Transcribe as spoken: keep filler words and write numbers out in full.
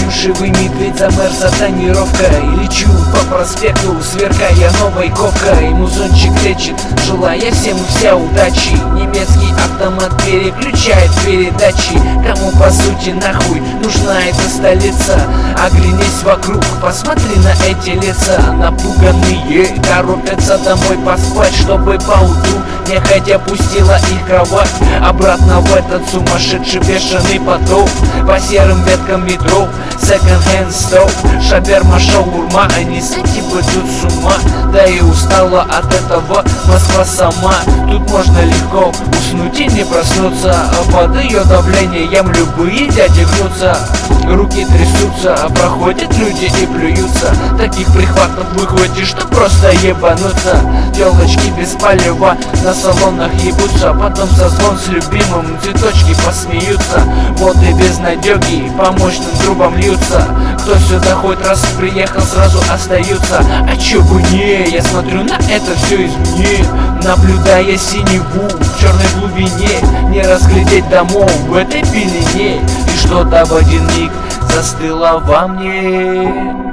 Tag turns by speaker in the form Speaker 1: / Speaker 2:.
Speaker 1: Плюшевый медведь замер за тонировкой. Лечу по проспекту, сверкая новой ковкой. Музончик лечит, желая всем и вся удачи. Немецкий автомат переключает передачи. Кому по сути нахуй нужна эта столица? Оглянись вокруг, посмотри на эти лица. Напуганные торопятся домой поспать, чтобы поутру нехотя пустила их кровать обратно в этот сумасшедший бешеный поток. По серым веткам метро, секонд-хенд стоп, шаверма, шаурма, они с этим идут с ума. Да и устала от этого Москва сама. Тут можно легко уснуть и не проснуться. Под ее давлением любые дяди гнутся. Руки трясутся, проходят люди и плюются. Таких прихватов выхватишь, что просто ебануться. Телочки без палева на салонах ебутся. Потом созвон с любимым, цветочки посмеются. Воды безнадеги по мощным трубам льются. Кто сюда хоть раз приехал, сразу остаются. А чё бы не, я смотрю на это все извне, наблюдая синеву в черной глубине. Не разглядеть домов в этой пелене, и что-то в один миг застыло во мне.